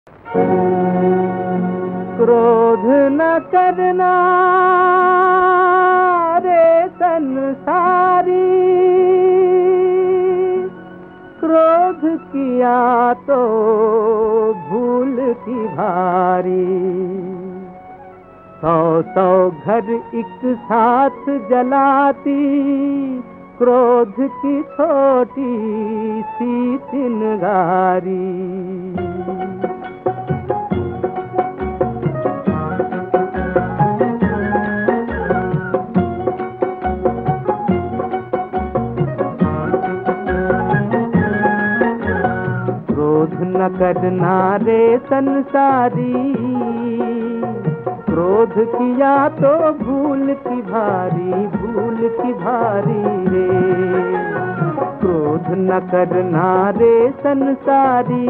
क्रोध न करना रे संसारी, क्रोध किया तो भूल की भारी। 100 घर एक साथ जलाती, क्रोध की छोटी सी चिंगारी। क्रोध न करना रे संसारी, क्रोध किया तो भूल की भारी, भूल की भारी रे। क्रोध न करना रे संसारी,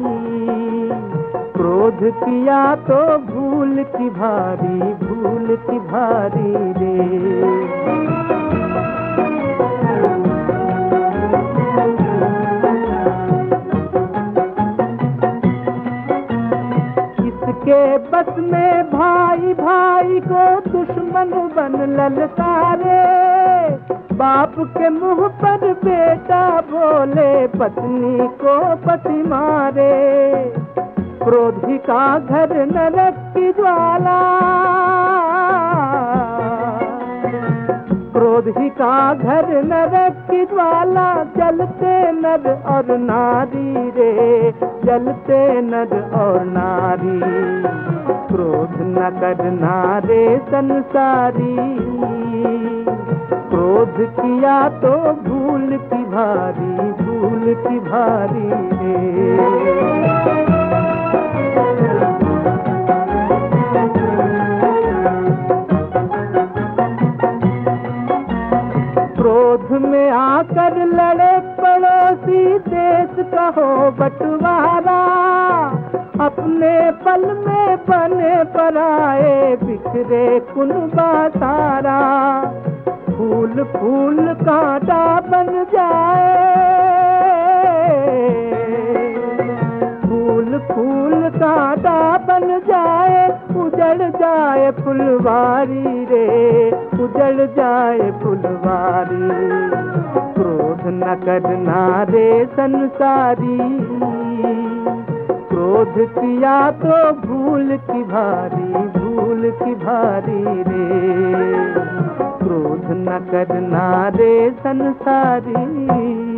क्रोध किया तो भूल की भारी, भूल की भारी रे। के बस में भाई भाई को दुश्मन बन ललकारे, बाप के मुंह पर बेटा बोले, पत्नी को पति मारे। क्रोधी का घर नरक की ज्वाला, क्रोधी का घर नरक की ज्वाला। जलते नर और नारी रे, जलते नर और नारी। क्रोध न करना रे संसारी, क्रोध किया तो भूल की भारी, भूल की भारी रे। क्रोध में आकर लड़े पड़ोसी, देश का हो बंटवारा। अपने पल में बने पराए, बिखरे कुनबा सारा। फूल फूल कांटा बन जाए, फूल फूल कांटा बन जाए। उजड़ जाए फुलवारी रे, उजड़ जाए फुलवारी। क्रोध न करना रे संसारी, क्रोध किया तो भूल की भारी, भूल की भारी रे। क्रोध न करना रे संसारी।